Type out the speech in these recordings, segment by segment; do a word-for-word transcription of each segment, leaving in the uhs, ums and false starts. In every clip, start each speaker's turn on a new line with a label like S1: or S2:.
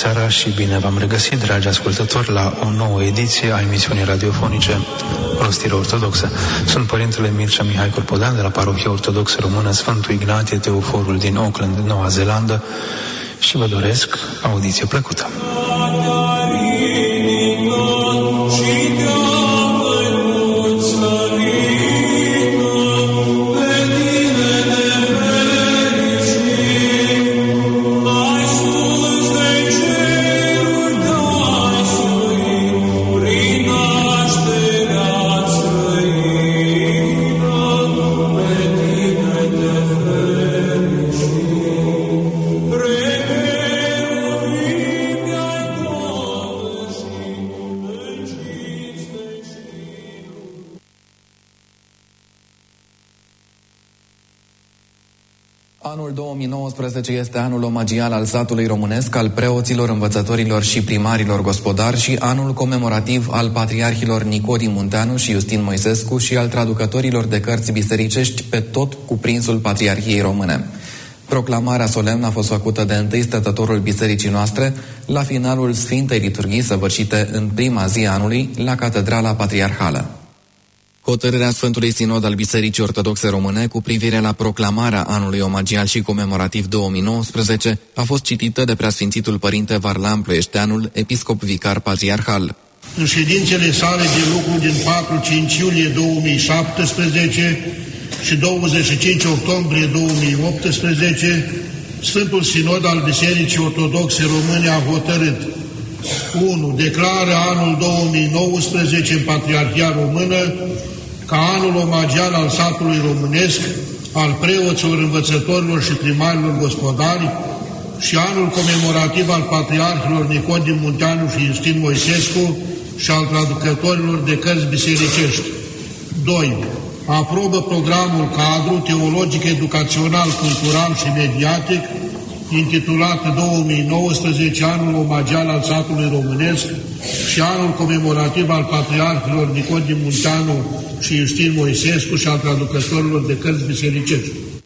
S1: seara și bine v-am regăsit, dragi ascultători, la o nouă ediție a emisiunii radiofonice Rostirea Ortodoxă. Sunt Părintele Mircea Mihai Corpodan de la Parohia Ortodoxă Română Sfântul Ignatie Teoforul din Auckland, Noua Zeelandă, și vă doresc audiție plăcută.
S2: Este anul omagial al satului românesc, al preoților, învățătorilor și primarilor gospodari și anul comemorativ al patriarhilor Nicodim Munteanu și Iustin Moisescu și al traducătorilor de cărți bisericești pe tot cuprinsul Patriarhiei Române. Proclamarea solemnă a fost făcută de întâi stătătorul bisericii noastre la finalul Sfintei Liturghii săvârșite în prima zi a anului la Catedrala Patriarhală. Hotărârea Sfântului Sinod al Bisericii Ortodoxe Române cu privire la proclamarea anului omagial și comemorativ două mii nouăsprezece a fost citită de Preasfințitul Părinte Varlam Ploieșteanul, episcop vicar patriarhal.
S3: În ședințele sale de lucru din patru-cinci iulie două mii șaptesprezece și douăzeci și cinci octombrie două mii optsprezece, Sfântul Sinod al Bisericii Ortodoxe Române a hotărât: unu. Declară anul două mii nouăsprezece în Patriarhia Română ca anul omagial al satului românesc, al preoților, învățătorilor și primarilor gospodari și anul comemorativ al patriarhilor Nicodim Munteanu și Iustin Moisescu și al traducătorilor de cărți bisericești. doi. Aprobă programul cadru teologic, educațional, cultural și mediatic intitulat două mii nouăsprezece anul omagial al satului românesc și anul comemorativ al patriarhilor Nicodim Munteanu și Iustin Moisescu și al traducătorilor de cărți bisericești.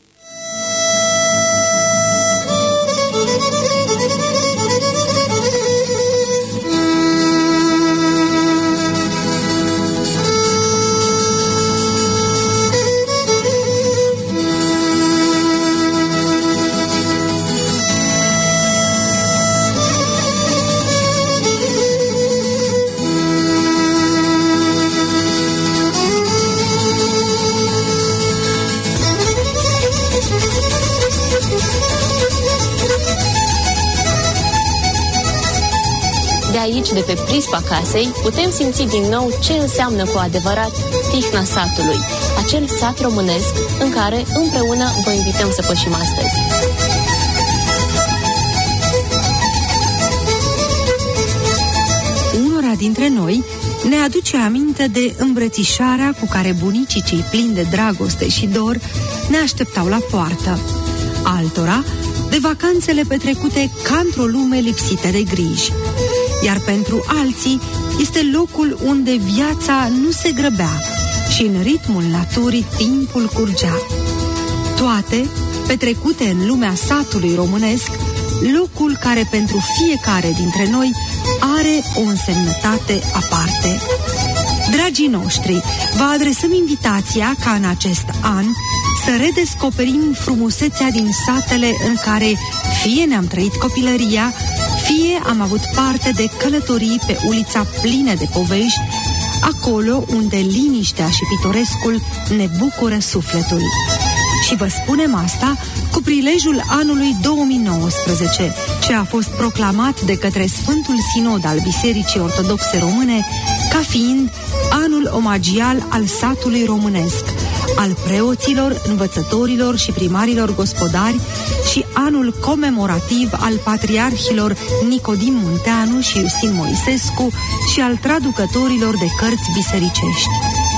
S4: De pe prispa casei, putem simți din nou ce înseamnă cu adevărat tihna satului, acel sat românesc în care împreună vă invităm să pășim astăzi.
S5: Unora dintre noi ne aduce aminte de îmbrățișarea cu care bunicii cei plini de dragoste și dor ne așteptau la poartă. Altora, de vacanțele petrecute ca într-o lume lipsită de griji. Iar pentru alții este locul unde viața nu se grăbea și în ritmul naturii timpul curgea. Toate petrecute în lumea satului românesc, locul care pentru fiecare dintre noi are o însemnătate aparte. Dragii noștri, vă adresăm invitația ca în acest an să redescoperim frumusețea din satele în care fie ne-am trăit copilăria, fie am avut parte de călătorii pe ulița plină de povești, acolo unde liniștea și pitorescul ne bucură sufletul. Și vă spunem asta cu prilejul anului două mii nouăsprezece, ce a fost proclamat de către Sfântul Sinod al Bisericii Ortodoxe Române ca fiind anul omagial al satului românesc, al preoților, învățătorilor și primarilor gospodari și anul comemorativ al patriarhilor Nicodim Munteanu și Iustin Moisescu și al traducătorilor de cărți bisericești.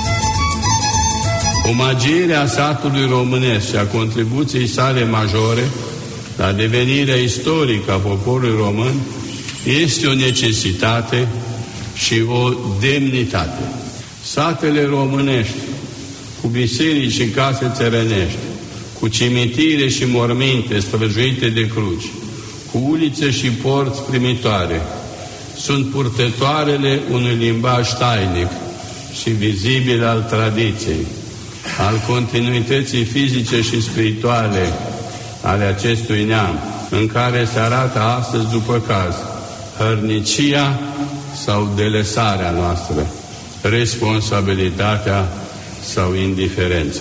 S6: Omagierea satului românesc și a contribuției sale majore la devenirea istorică a poporului român este o necesitate și o demnitate. Satele românești, cu biserici și case țărănești, cu cimitire și morminte străjuite de cruci, cu ulițe și porți primitoare. Sunt purtătoarele unui limbaj tainic și vizibil al tradiției, al continuității fizice și spirituale ale acestui neam, în care se arată astăzi, după caz, hărnicia sau delesarea noastră, responsabilitatea sau indiferența.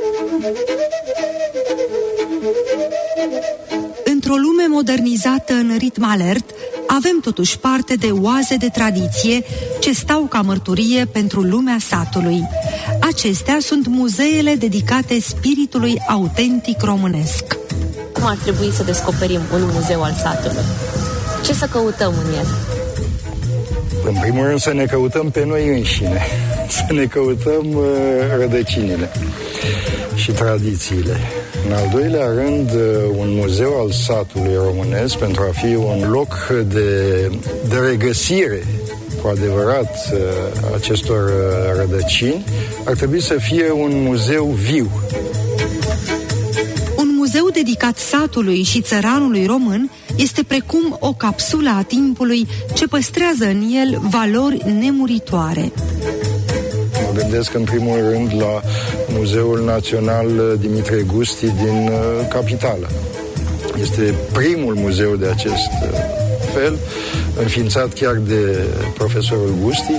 S5: Într-o lume modernizată în ritm alert, avem totuși parte de oaze de tradiție ce stau ca mărturie pentru lumea satului. Acestea sunt muzeele dedicate spiritului autentic românesc.
S4: Cum ar trebui să descoperim un muzeu al satului? Ce să căutăm în el?
S7: În primul rând să ne căutăm pe noi înșine, să ne căutăm uh, rădăcinile și tradițiile. În al doilea rând, un muzeu al satului românesc, pentru a fi un loc de, de regăsire cu adevărat acestor rădăcini, ar trebui să fie un muzeu viu.
S5: Un muzeu dedicat satului și țăranului român este precum o capsulă a timpului ce păstrează în el valori nemuritoare.
S7: Mă gândesc în primul rând la Muzeul Național Dimitrie Gusti din capitală. Este primul muzeu de acest fel, înființat chiar de profesorul Gusti,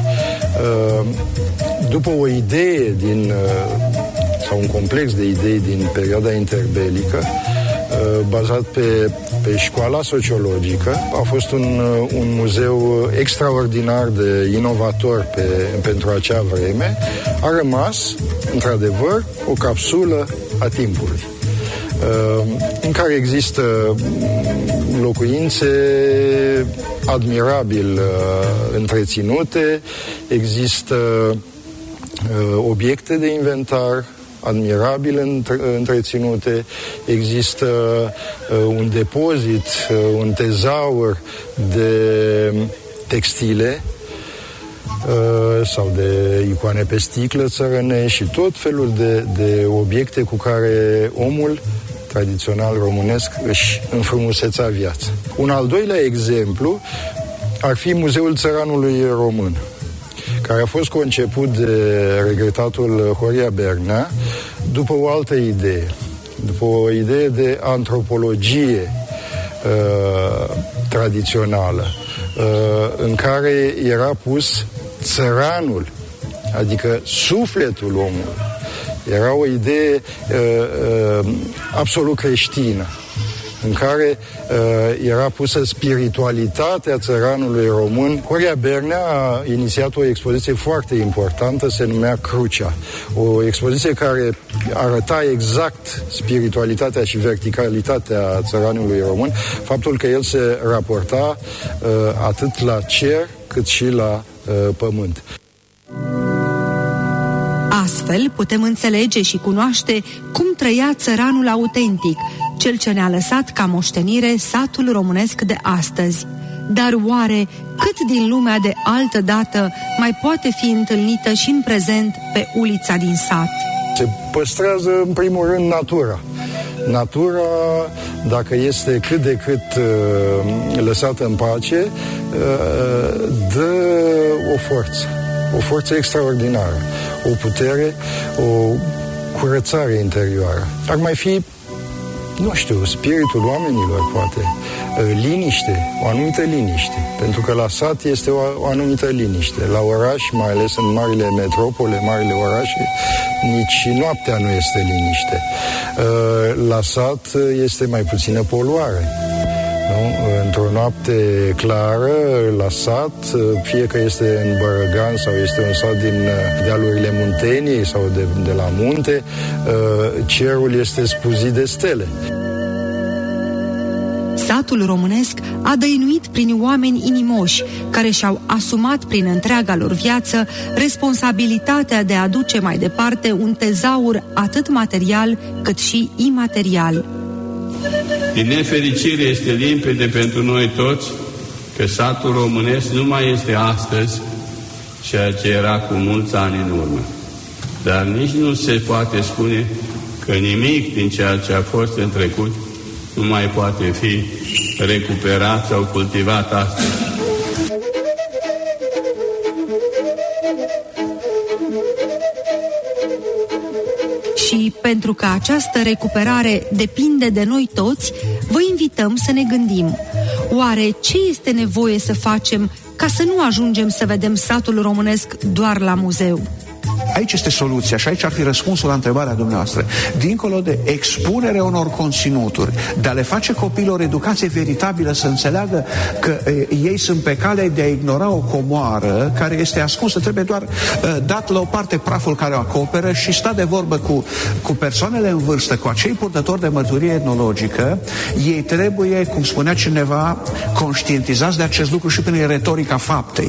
S7: după o idee din, sau un complex de idei din perioada interbelică, bazat pe, pe școala sociologică. A fost un, un muzeu extraordinar de inovator pe, pentru acea vreme. A rămas, într-adevăr, o capsulă a timpului, în care există locuințe admirabil întreținute, există obiecte de inventar admirabil întreținute, există uh, un depozit, uh, un tezaur de textile uh, sau de icoane pe sticlă țărănești și tot felul de, de obiecte cu care omul tradițional românesc își înfrumuseța viața. Un al doilea exemplu ar fi Muzeul Țăranului Român, care a fost conceput de regretatul Horia Bernea după o altă idee, după o idee de antropologie uh, tradițională, uh, în care era pus țăranul, adică sufletul omului. Era o idee uh, uh, absolut creștină, în care uh, era pusă spiritualitatea țăranului român. Horia Bernea a inițiat o expoziție foarte importantă, se numea Crucea. O expoziție care arăta exact spiritualitatea și verticalitatea țăranului român, faptul că el se raporta uh, atât la cer cât și la uh, pământ.
S5: Astfel putem înțelege și cunoaște cum trăia țăranul autentic, cel ce ne-a lăsat ca moștenire satul românesc de astăzi. Dar oare cât din lumea de altă dată mai poate fi întâlnită și în prezent pe ulița din sat?
S7: Se păstrează în primul rând natura. Natura, dacă este cât de cât uh, lăsată în pace, uh, dă o forță, o forță extraordinară, o putere, o curățare interioară. Ar mai fi, nu știu, spiritul oamenilor, poate, liniște, o anumită liniște, pentru că la sat este o, o anumită liniște. La oraș, mai ales în marile metropole, marile orașe, nici noaptea nu este liniște. La sat este mai puțină poluare. Nu? Într-o noapte clară, la sat, fie că este în Bărăgan sau este un sat din dealurile Munteniei sau de, de la munte, cerul este spuzit de stele.
S5: Satul românesc a dăinuit prin oameni inimoși, care și-au asumat prin întreaga lor viață responsabilitatea de a duce mai departe un tezaur atât material cât și imaterial.
S6: Din nefericire este limpede pentru noi toți că satul românesc nu mai este astăzi ceea ce era cu mulți ani în urmă. Dar nici nu se poate spune că nimic din ceea ce a fost în trecut nu mai poate fi recuperat sau cultivat astăzi.
S5: Și pentru că această recuperare depinde de noi toți, vă invităm să ne gândim. Oare ce este nevoie să facem ca să nu ajungem să vedem satul românesc doar la muzeu?
S8: Aici este soluția și aici ar fi răspunsul la întrebarea dumneavoastră. Dincolo de expunerea unor conținuturi, de a le face copiilor educație veritabilă, să înțeleagă că e, ei sunt pe cale de a ignora o comoară care este ascunsă, trebuie doar e, dat la o parte praful care o acoperă și sta de vorbă cu, cu persoanele în vârstă, cu acei purtători de mărturie etnologică. Ei trebuie, cum spunea cineva, conștientizați de acest lucru și prin retorica faptei.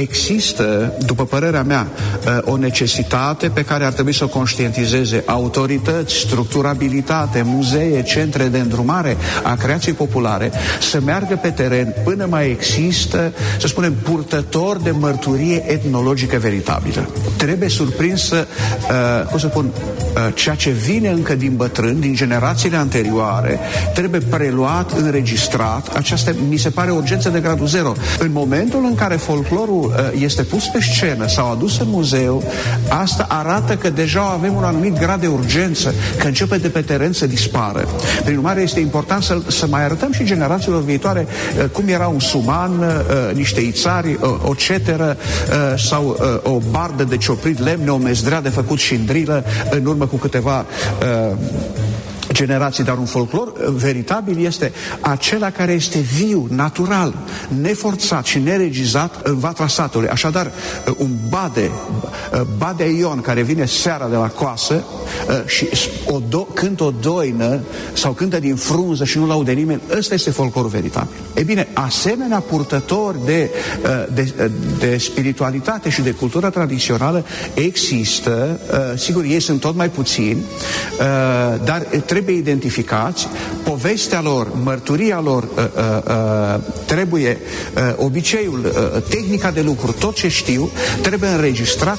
S8: Există, după părerea mea, o necesitate pe care ar trebui să o conștientizeze autorități, structurabilitate, muzee, centre de îndrumare a creației populare, să meargă pe teren până mai există, să spunem, purtători de mărturie etnologică veritabilă. Trebuie surprins să, uh, cum să spun, uh, ceea ce vine încă din bătrâni, din generațiile anterioare, trebuie preluat, înregistrat. Aceasta mi se pare o urgență de gradul zero. În momentul în care folclorul uh, este pus pe scenă sau adus în muzeu, asta arată că deja avem un anumit grad de urgență, că începe de pe teren să dispară. Prin urmare, este important să, să mai arătăm și generațiilor viitoare uh, cum era un suman, uh, niște ițari, uh, o ceteră uh, sau uh, o bardă de cioprit lemne, o mezdrea de făcut șindrilă în urmă cu câteva uh, generații, dar un folclor veritabil este acela care este viu, natural, neforțat și neregizat în vatra satului. Așadar, un bade, Badea Ion, care vine seara de la coasă și o do- cântă o doină sau cântă din frunză și nu laude nimeni, ăsta este folclorul veritabil. E bine, asemenea purtători de, de, de spiritualitate și de cultură tradițională există, sigur, ei sunt tot mai puțini, dar trebuie identificați, povestea lor, mărturia lor, uh, uh, trebuie, uh, obiceiul, uh, tehnica de lucru, tot ce știu, trebuie înregistrat.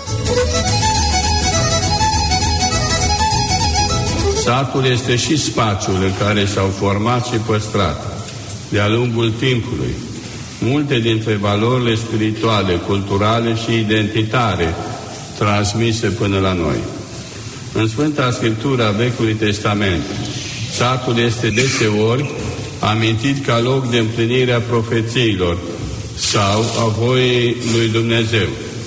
S6: Satul este și spațiul în care s-au format și păstrat, de-a lungul timpului, multe dintre valorile spirituale, culturale și identitare transmise până la noi. În Sfânta Scriptură a Vechiului Testament, satul este deseori amintit ca loc de împlinire a profețiilor sau a voii lui Dumnezeu.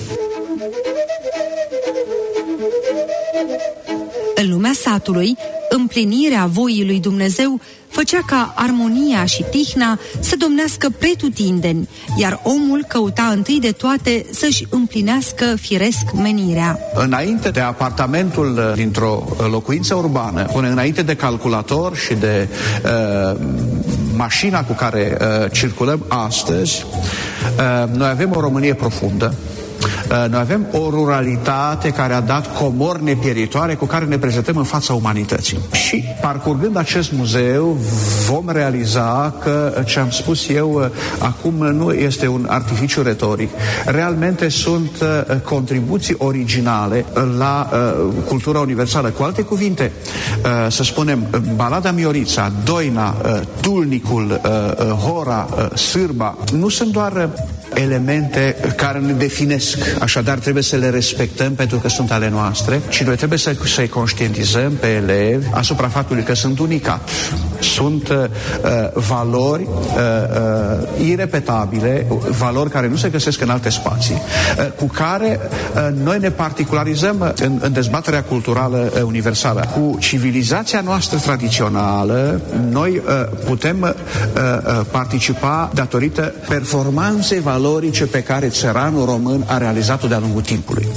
S5: În lumea satului, împlinirea voii lui Dumnezeu făcea ca armonia și tihna să domnească pretutindeni, iar omul căuta întâi de toate să-și împlinească firesc menirea.
S8: Înainte de apartamentul dintr-o locuință urbană, până înainte de calculator și de uh, mașina cu care uh, circulăm astăzi, uh, noi avem o Românie profundă. Noi avem o ruralitate care a dat comori nepieritoare cu care ne prezentăm în fața umanității. Și parcurgând acest muzeu vom realiza că ce am spus eu acum nu este un artificiu retoric. Realmente sunt contribuții originale la cultura universală. Cu alte cuvinte, să spunem, Balada Miorița, Doina, Tulnicul, Hora, Sârba, nu sunt doar elemente care ne definesc, așadar trebuie să le respectăm pentru că sunt ale noastre, și noi trebuie să, să-i conștientizăm pe elevi asupra faptului că sunt unicat. Sunt uh, valori uh, uh, irepetabile, valori care nu se găsesc în alte spații, uh, cu care uh, noi ne particularizăm în, în dezbaterea culturală uh, universală. Cu civilizația noastră tradițională, noi uh, putem uh, uh, participa datorită performanței valorice pe care țăranul român a realizat-o de-a lungul timpului.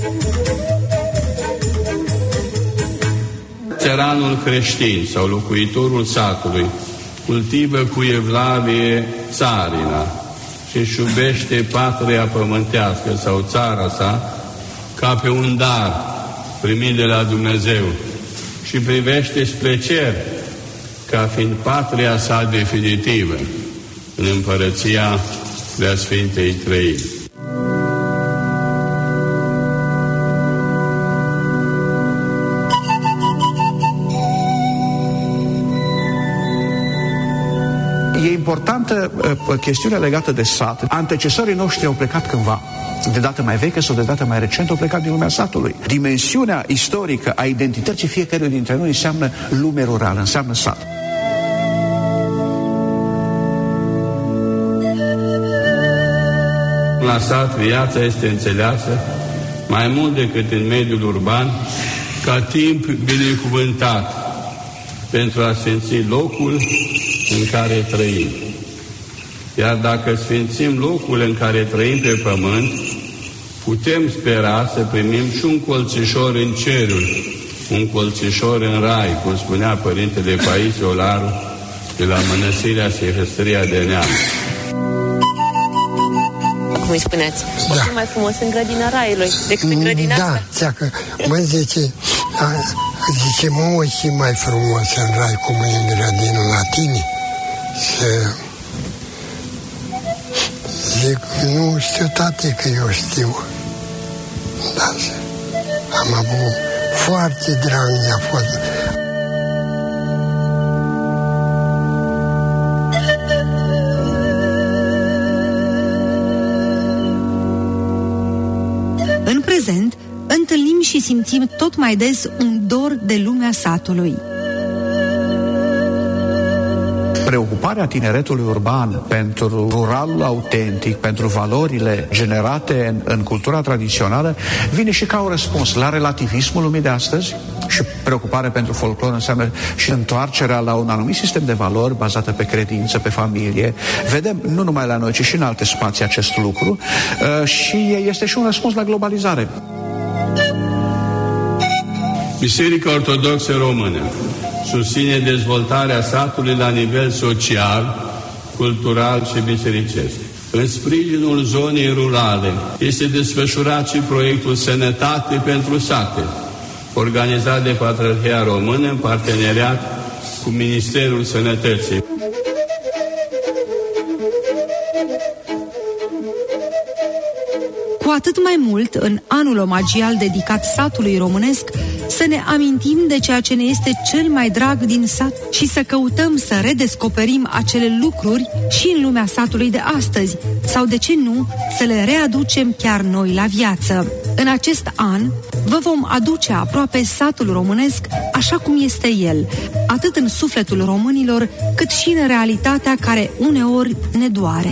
S6: Țăranul creștin sau locuitorul satului cultivă cu evlavie țarina și își iubește patria pământească sau țara sa ca pe un dar primit de la Dumnezeu și privește spre cer ca fiind patria sa definitivă în împărăția Preasfintei Trăiri.
S8: importantă uh, chestiune legată de sat. Antecesorii noștri au plecat cândva, de dată mai veche sau de dată mai recent, au plecat din lumea satului. Dimensiunea istorică a identității fiecăruia dintre noi înseamnă lume rurală, înseamnă sat.
S6: La sat viața este înțeleasă mai mult decât în mediul urban ca timp binecuvântat pentru a sfinți locul în care trăim. Iar dacă sfințim locul în care trăim pe pământ, putem spera să primim și un colțișor în ceruri, un colțișor în rai, cum spunea Părintele Paisie Olaru de la Mănăstirea Sihăstria de Neam.
S4: Cum îi spuneți? O
S9: Da.
S4: fi mai frumos în grădina raiului decât în grădina
S9: Da,
S4: asta?
S9: țeacă, mă zice, a, zice, mă, o și mai frumos în rai cum e în grădină la tine. Și zic, nu știu, tate, că eu știu. Da, am avut foarte drag, mi-a fost.
S5: În prezent, întâlnim și simțim tot mai des un dor de lumea satului.
S8: Preocuparea tineretului urban pentru ruralul autentic, pentru valorile generate în, în cultura tradițională, vine și ca un răspuns la relativismul lumii de astăzi. Și preocuparea pentru folclor înseamnă și întoarcerea la un anumit sistem de valori bazată pe credință, pe familie. Vedem nu numai la noi, ci și în alte spații acest lucru. Uh, și este și un răspuns la globalizare.
S6: Biserica Ortodoxă Română susține dezvoltarea satului la nivel social, cultural și bisericesc. În sprijinul zonei rurale este desfășurat și proiectul Sănătate pentru sate, organizat de Patriarhia Română în parteneriat cu Ministerul Sănătății.
S5: Cu atât mai mult, în anul omagial dedicat satului românesc, să ne amintim de ceea ce ne este cel mai drag din sat și să căutăm să redescoperim acele lucruri și în lumea satului de astăzi, sau de ce nu, să le readucem chiar noi la viață. În acest an, vă vom aduce aproape satul românesc așa cum este el, atât în sufletul românilor, cât și în realitatea care uneori ne doare.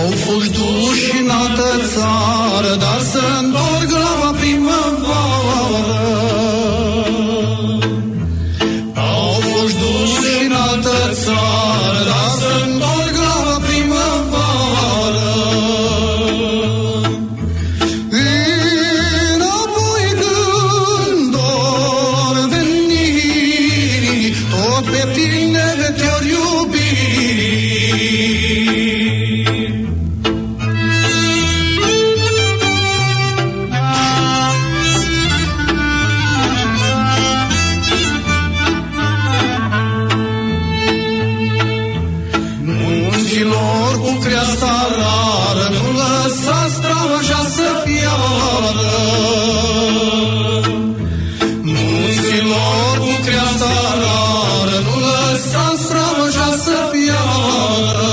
S10: Fugi duși în altă țară, dar să întorc la primăvară. cu creasta rară, nu lăsa straja să piară. Munților cu creasta rară, nu lăsa straja să piară.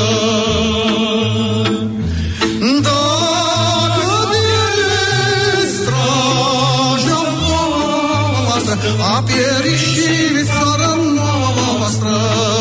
S10: Dacă de straja voastră a pierit și țara noastră,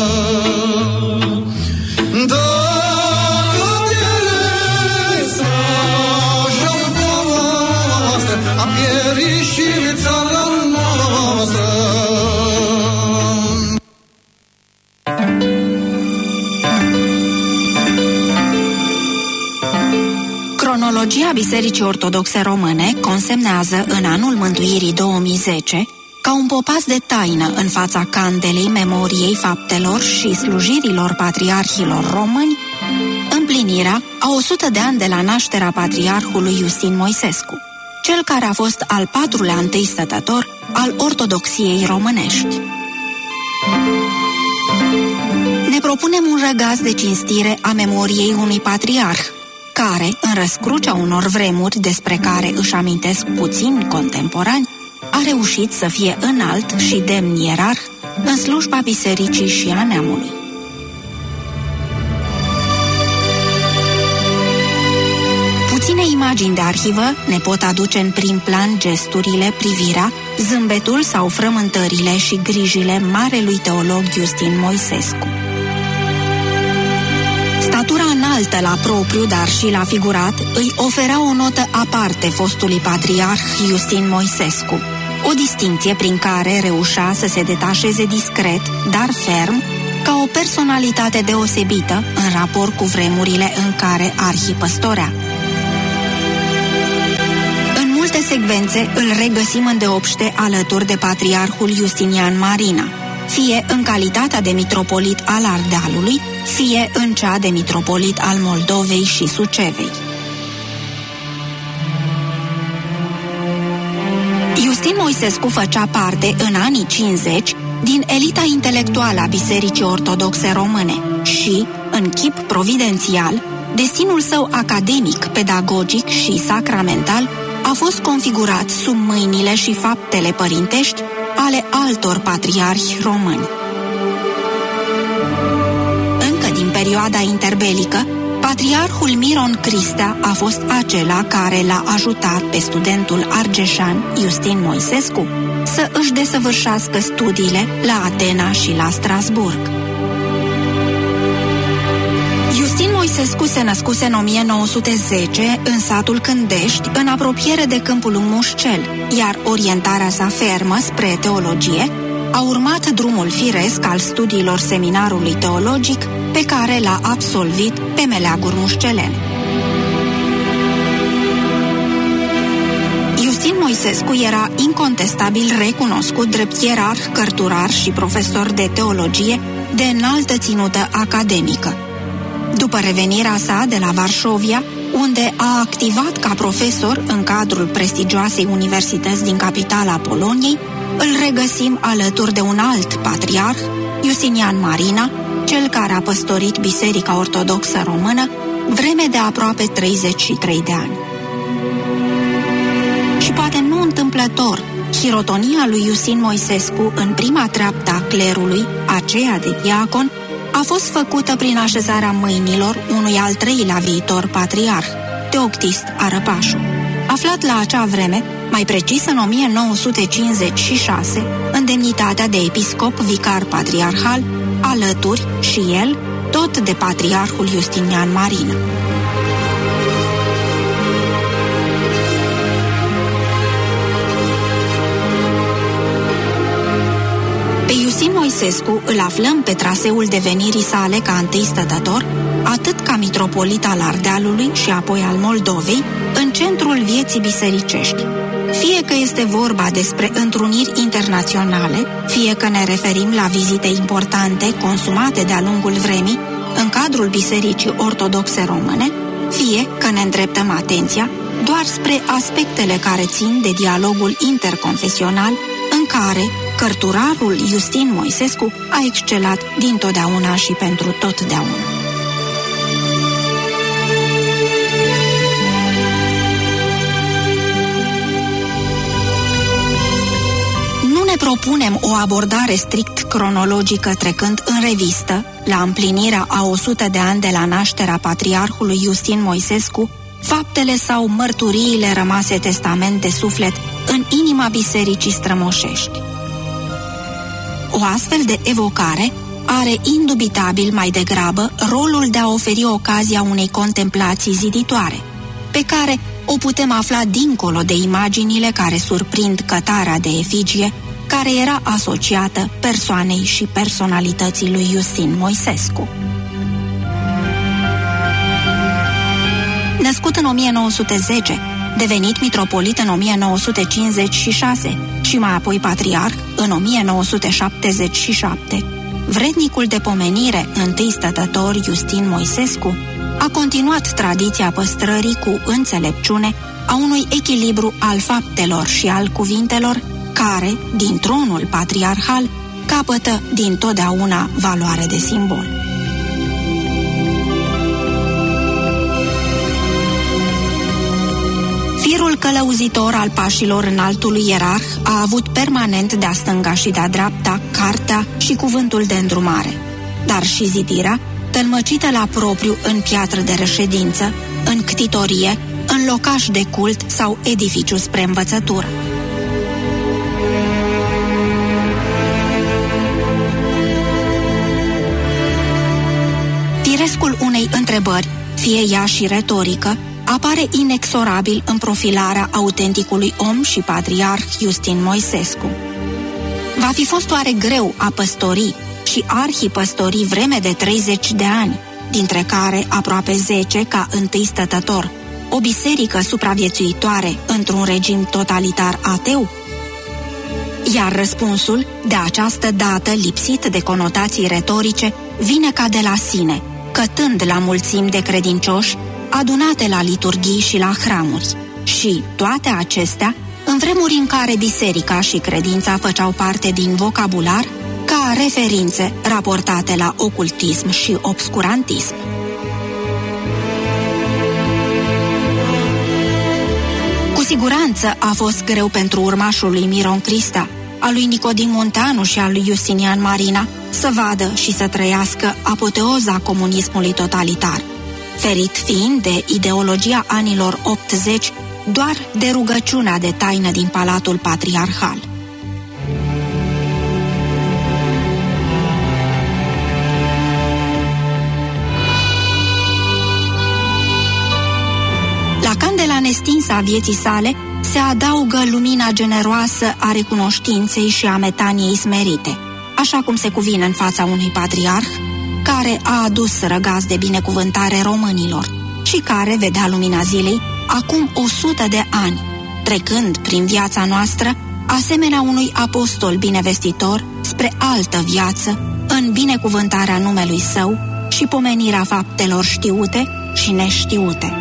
S11: Cronologia Bisericii Ortodoxe Române consemnează în anul mântuirii două mii zece ca un popas de taină în fața candelei memoriei faptelor și slujirilor patriarhilor români, împlinirea a o sută de ani de la nașterea patriarhului Iustin Moisescu, cel care a fost al patrulea întâi stătător al ortodoxiei românești. Ne propunem un răgaz de cinstire a memoriei unui patriarh, care, în răscrucea unor vremuri despre care își amintesc puțini contemporani, a reușit să fie înalt și demn ierarh în slujba bisericii și a neamului. Puține imagini de arhivă ne pot aduce în prim plan gesturile, privirea, zâmbetul sau frământările și grijile marelui teolog Iustin Moisescu. Statura înaltă la propriu, dar și la figurat, îi oferea o notă aparte fostului patriarh Iustin Moisescu, o distincție prin care reușea să se detașeze discret, dar ferm, ca o personalitate deosebită în raport cu vremurile în care arhipăstorea. În multe secvențe îl regăsim îndeopște alături de patriarhul Justinian Marina, fie în calitatea de mitropolit al Ardealului, fie în cea de mitropolit al Moldovei și Sucevei. Iustin Moisescu făcea parte în anii cincizeci din elita intelectuală a Bisericii Ortodoxe Române și, în chip providențial, destinul său academic, pedagogic și sacramental a fost configurat sub mâinile și faptele părintești ale altor patriarhi români. Încă din perioada interbelică, patriarhul Miron Cristea a fost acela care l-a ajutat pe studentul argeșan Iustin Moisescu să își desăvârșească studiile la Atena și la Strasburg. Iustin Moisescu se născuse în o mie nouă sute zece în satul Cândești, în apropiere de Câmpul Mușcel, iar orientarea sa fermă spre teologie a urmat drumul firesc al studiilor seminarului teologic pe care l-a absolvit pe meleaguri mușcelene. Iustin Moisescu era incontestabil recunoscut drept ierarh, cărturar și profesor de teologie de înaltă ținută academică. După revenirea sa de la Varșovia, unde a activat ca profesor în cadrul prestigioasei universități din capitala Poloniei, îl regăsim alături de un alt patriarh, Justinian Marina, cel care a păstorit Biserica Ortodoxă Română vreme de aproape treizeci și trei de ani. Și poate nu întâmplător, hirotonia lui Iustin Moisescu în prima treaptă a clerului, aceea de diacon, a fost făcută prin așezarea mâinilor unui al treilea viitor patriarh, Teoctist Arăpașu, aflat la acea vreme, mai precis în o mie nouă sute cincizeci și șase, în demnitatea de episcop vicar patriarhal, alături și el, tot de patriarhul Justinian Marina. Pe Iustin Moisescu îl aflăm pe traseul devenirii sale ca întâi stătător, atât ca mitropolit al Ardealului și apoi al Moldovei, în centrul vieții bisericești. Fie că este vorba despre întruniri internaționale, fie că ne referim la vizite importante consumate de-a lungul vremii în cadrul Bisericii Ortodoxe Române, fie că ne îndreptăm atenția doar spre aspectele care țin de dialogul interconfesional în care cărturarul Iustin Moisescu a excelat dintotdeauna și pentru totdeauna. propunem o abordare strict cronologică trecând în revistă, la împlinirea a o sută de ani de la nașterea patriarhului Iustin Moisescu, faptele sau mărturiile rămase testament de suflet în inima bisericii strămoșești. O astfel de evocare are indubitabil mai degrabă rolul de a oferi ocazia unei contemplații ziditoare, pe care o putem afla dincolo de imaginile care surprind cătarea de efigie care era asociată persoanei și personalității lui Iustin Moisescu. Născut în o mie nouă sute zece, devenit mitropolit în o mie nouă sute cincizeci și șase și mai apoi patriarh în o mie nouă sute șaptezeci și șapte, vrednicul de pomenire întâi stătător Iustin Moisescu a continuat tradiția păstrării cu înțelepciune a unui echilibru al faptelor și al cuvintelor care, din tronul patriarhal, capătă dintotdeauna valoare de simbol. Firul călăuzitor al pașilor înaltului ierarh a avut permanent de-a stânga și de-a dreapta cartea și cuvântul de îndrumare, dar și zidirea, tălmăcită la propriu în piatră de reședință, în ctitorie, în locaș de cult sau edificiu spre învățătură. Firescul unei întrebări, fie ea și retorică, apare inexorabil în profilarea autenticului om și patriarh Iustin Moisescu. Va fi fost oare greu a păstori și arhipăstori vreme de treizeci de ani, dintre care aproape zece ca întâi stătător, o biserică supraviețuitoare într-un regim totalitar ateu? Iar răspunsul, de această dată lipsit de conotații retorice, vine ca de la sine, cătând la mulțimi de credincioși adunate la liturghii și la hramuri. Și toate acestea, în vremuri în care biserica și credința făceau parte din vocabular, ca referințe raportate la ocultism și obscurantism. Cu siguranță a fost greu pentru urmașul lui Miron Crista, al lui Nicodim Munteanu și al lui Justinian Marina să vadă și să trăiască apoteoza comunismului totalitar, ferit fiind de ideologia anilor optzeci doar de rugăciunea de taină din Palatul Patriarhal. La candela nestinsă a vieții sale se adaugă lumina generoasă a recunoștinței și a metaniei smerite, așa cum se cuvine în fața unui patriarh care a adus răgaz de binecuvântare românilor și care vedea lumina zilei acum o sută de ani, trecând prin viața noastră asemenea unui apostol binevestitor spre altă viață, în binecuvântarea numelui său și pomenirea faptelor știute și neștiute.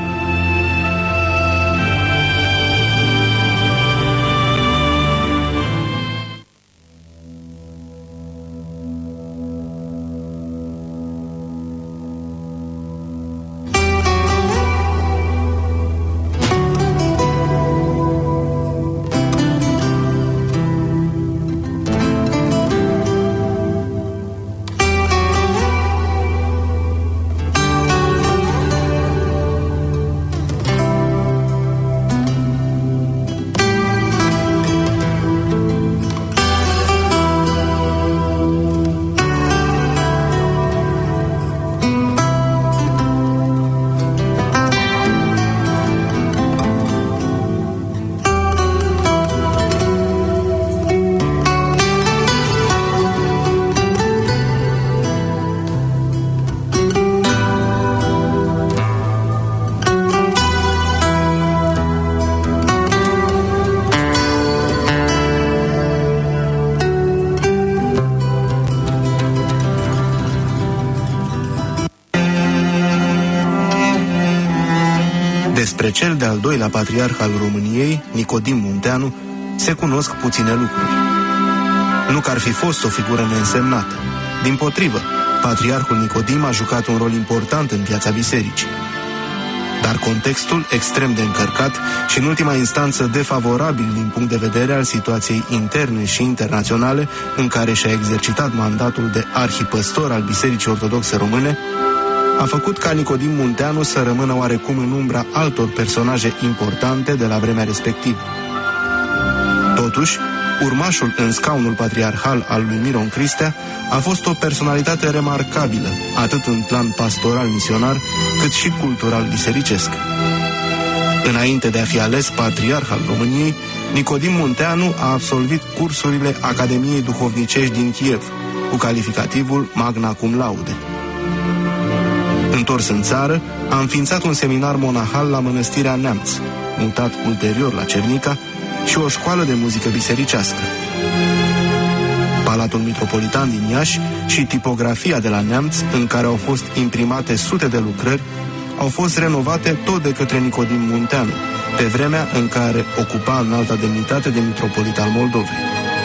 S12: Despre cel de-al doilea patriarh al României, Nicodim Munteanu, se cunosc puține lucruri. Nu că ar fi fost o figură neînsemnată. Dimpotrivă, patriarhul Nicodim a jucat un rol important în viața bisericii. dar contextul extrem de încărcat și în ultima instanță defavorabil din punct de vedere al situației interne și internaționale în care și-a exercitat mandatul de arhipăstor al Bisericii Ortodoxe Române, a făcut ca Nicodim Munteanu să rămână oarecum în umbra altor personaje importante de la vremea respectivă. Totuși, urmașul în scaunul patriarhal al lui Miron Cristea a fost o personalitate remarcabilă, atât în plan pastoral misionar, cât și cultural bisericesc. Înainte de a fi ales patriarh al României, Nicodim Munteanu a absolvit cursurile Academiei Duhovnicești din Kiev, cu calificativul Magna Cum Laude. Întors în țară, a înființat un seminar monahal la Mănăstirea Neamț, mutat ulterior la Cernica, și o școală de muzică bisericească. Palatul Mitropolitan din Iași și tipografia de la Neamț, în care au fost imprimate sute de lucrări, au fost renovate tot de către Nicodim Munteanu, pe vremea în care ocupa înalta demnitate de mitropolit al Moldovei.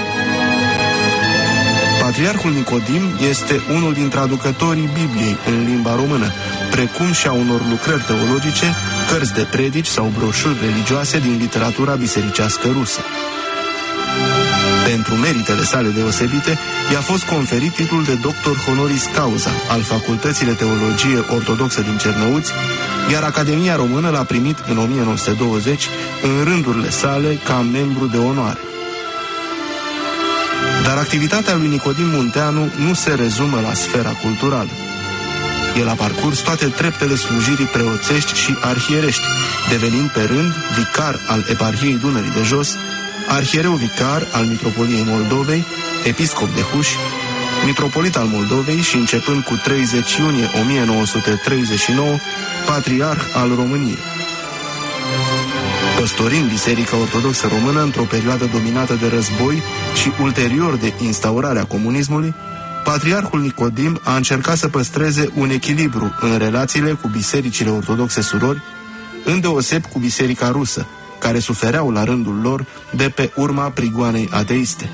S12: Patriarhul Nicodim este unul din traducătorii Bibliei în limba română, precum și a unor lucrări teologice, cărți de predici sau broșuri religioase din literatura bisericească rusă. Pentru meritele sale deosebite, i-a fost conferit titlul de doctor honoris causa al Facultății de Teologie Ortodoxă din Cernăuți, iar Academia Română l-a primit în o mie nouă sute douăzeci în rândurile sale ca membru de onoare. Dar activitatea lui Nicodim Munteanu nu se rezumă la sfera culturală. El a parcurs toate treptele slujirii preoțești și arhierești, devenind pe rând vicar al Eparhiei Dunării de Jos, arhiereu vicar al Mitropoliei Moldovei, episcop de Huș, mitropolit al Moldovei și, începând cu treizeci iunie o mie nouă sute treizeci și nouă, patriarh al României. Păstorind Biserica Ortodoxă Română într-o perioadă dominată de război și ulterior de instaurarea comunismului, patriarhul Nicodim a încercat să păstreze un echilibru în relațiile cu bisericile ortodoxe surori, îndeoseb cu Biserica Rusă, care sufereau la rândul lor de pe urma prigoanei ateiste.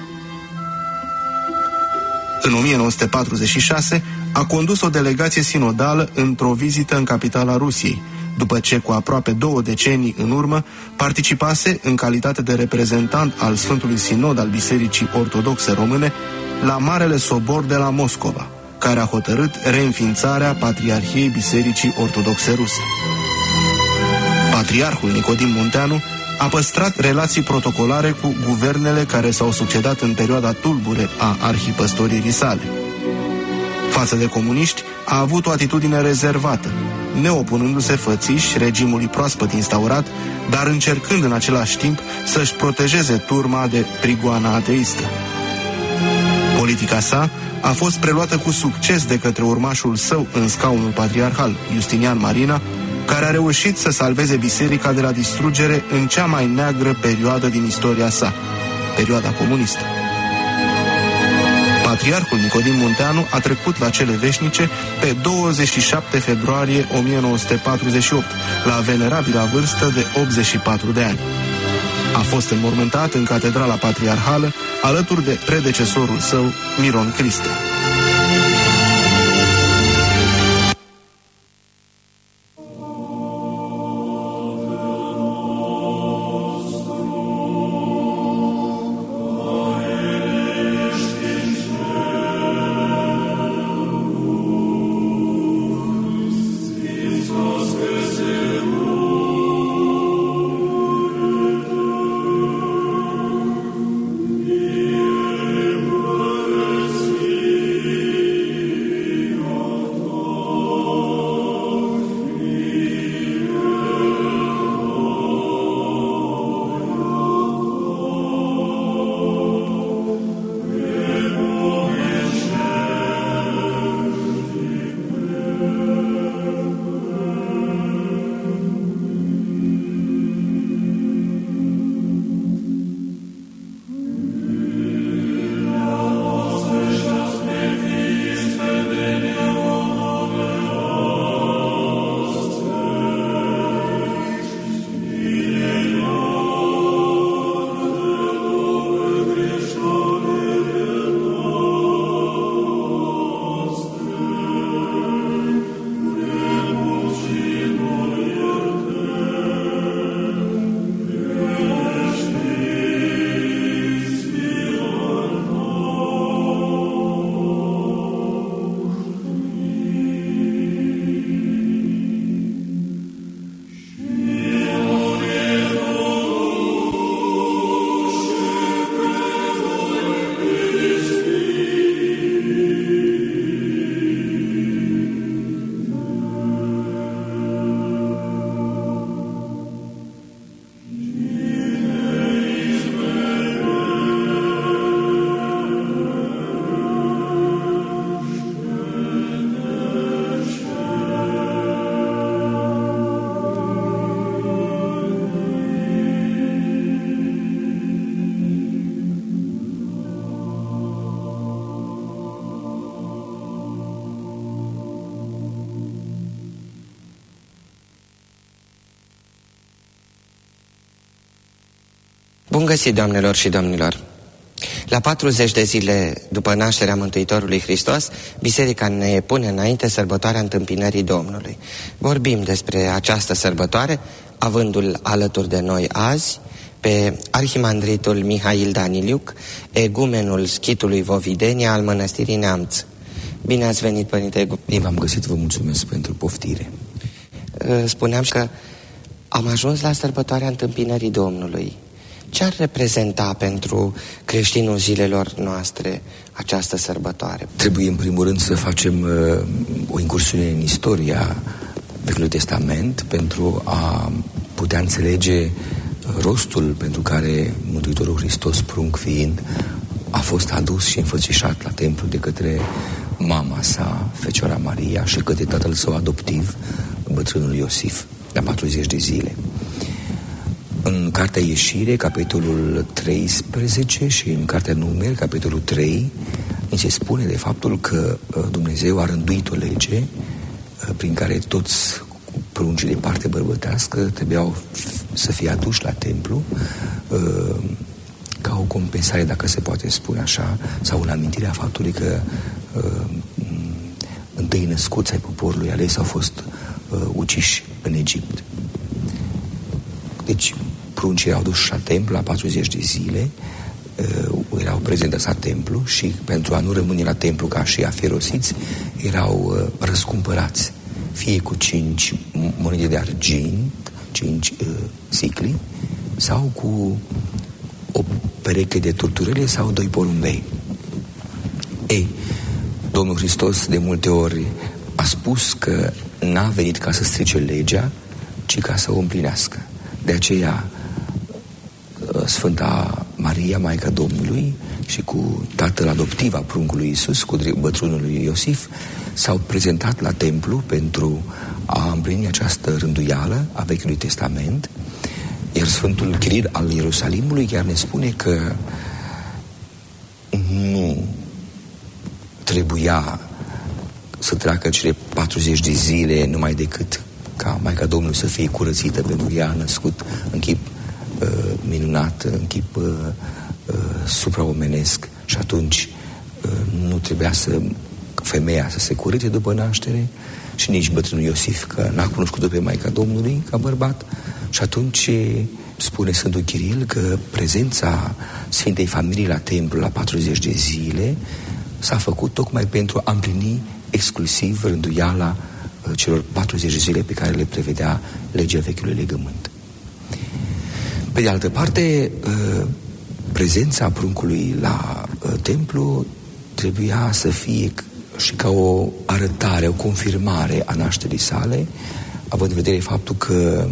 S12: În o mie nouă sute patruzeci și șase a condus o delegație sinodală într-o vizită în capitala Rusiei, după ce cu aproape două decenii în urmă participase în calitate de reprezentant al Sfântului Sinod al Bisericii Ortodoxe Române la Marele Sobor de la Moscova, care a hotărât reînființarea Patriarhiei Bisericii Ortodoxe Ruse. Patriarhul Nicodim Munteanu a păstrat relații protocolare cu guvernele care s-au succedat în perioada tulbure a arhipăstoririi sale. Față de comuniști, a avut o atitudine rezervată, neopunându-se fățiși regimului proaspăt instaurat, dar încercând în același timp să-și protejeze turma de prigoana ateistă. Politica sa a fost preluată cu succes de către urmașul său în scaunul patriarhal, Justinian Marina, care a reușit să salveze biserica de la distrugere în cea mai neagră perioadă din istoria sa, perioada comunistă. Patriarhul Nicodim Munteanu a trecut la cele veșnice pe douăzeci și șapte februarie o mie nouă sute patruzeci și opt, la venerabila vârstă de optzeci și patru de ani. A fost înmormântat în Catedrala Patriarhală, alături de predecesorul său, Miron Cristea.
S10: Yeah.
S13: Bun găsit, doamnelor și domnilor! La patruzeci de zile după nașterea Mântuitorului Hristos, Biserica ne pune înainte sărbătoarea Întâmpinării Domnului. Vorbim despre această sărbătoare, avându-l alături de noi azi pe arhimandritul Mihail Daniliuc, egumenul Schitului Vovidenia al Mănăstirii Neamț. Bine ați venit, Părinte Egumen.
S14: Bine v-am găsit, vă mulțumesc pentru poftire.
S13: Spuneam că am ajuns la sărbătoarea Întâmpinării Domnului. Ce ar reprezenta pentru creștinul zilelor noastre această sărbătoare?
S14: Trebuie în primul rând să facem uh, o incursiune în istoria Vechiului Testament pentru a putea înțelege rostul pentru care Mântuitorul Hristos, prunc fiind, a fost adus și înfățișat la templu de către mama sa, Fecioara Maria, și către tatăl său adoptiv, bătrânul Iosif, la patruzeci de zile. În Cartea Ieșire, capitolul treisprezece, și în Cartea Numeri, capitolul trei, ni se spune de faptul că Dumnezeu a rânduit o lege prin care toți pruncii de parte bărbătească trebuiau să fie aduși la templu ca o compensare, dacă se poate spune așa, sau în amintirea faptului că întâi născuți ai poporului ales au fost uciși în Egipt. Deci pruncii erau duși la templu la patruzeci de zile, uh, erau prezentați la templu și pentru a nu rămâne la templu ca și afirosiți, erau uh, răscumpărați, fie cu cinci monede de argint, cinci uh, sicli, sau cu o pereche de turturele sau doi porumbei. Ei, Domnul Hristos de multe ori a spus că n-a venit ca să strice legea, ci ca să o împlinească. De aceea Sfânta Maria, Maica Domnului, și cu tatăl adoptiv al pruncului Iisus, cu bătrânul lui Iosif, s-au prezentat la templu pentru a împlini această rânduială a Vechiului Testament. Iar Sfântul Chiril al Ierusalimului chiar ne spune că nu trebuia să treacă cele patruzeci de zile numai decât ca Maica Domnului să fie curățită, pentru că ea a născut în chip uh, minunat, în chip uh, uh, supraomenesc, și atunci uh, nu trebuia să femeia să se curățe după naștere, și nici bătrânul Iosif, că n-a cunoscut-o pe Maica Domnului ca bărbat. Și atunci spune Sfântul Chiril că prezența Sfintei Familii la templu la patruzeci de zile s-a făcut tocmai pentru a împlini exclusiv rânduiala celor patruzeci de zile pe care le prevedea legea Vechiului Legământ. Pe de altă parte, prezența pruncului la templu trebuia să fie și ca o arătare, o confirmare a nașterii sale, având în vedere faptul că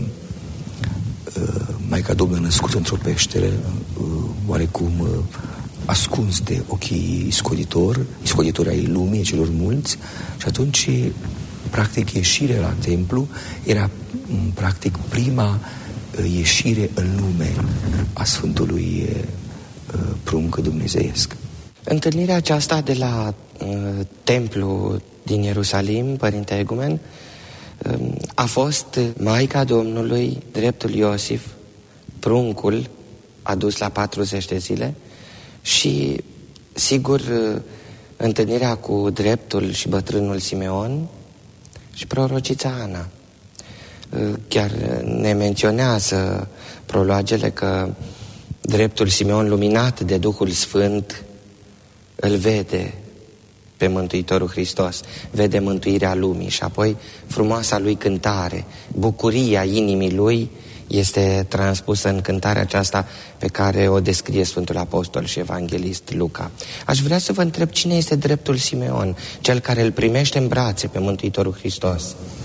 S14: Maica Domnului a născut într-o peșteră, oarecum ascuns de ochii iscoditor, iscoditori ai lumii, celor mulți, și atunci practic ieșirea la templu era practic prima ieșire în lume a Sfântului prunc dumnezeiesc.
S13: Întâlnirea aceasta de la uh, templu din Ierusalim, Părinte Egumen, uh, a fost Maica Domnului, dreptul Iosif, pruncul adus la patruzeci de zile, și sigur uh, întâlnirea cu dreptul și bătrânul Simeon și prorocița Ana. Uh, chiar ne menționează prologele că dreptul Simeon, luminat de Duhul Sfânt, îl vede pe Mântuitorul Hristos, vede mântuirea lumii, și apoi frumoasa lui cântare, bucuria inimii lui este transpusă în cântarea aceasta pe care o descrie Sfântul Apostol și Evanghelist Luca. Aș vrea să vă întreb, cine este dreptul Simeon, cel care îl primește în brațe pe Mântuitorul Hristos?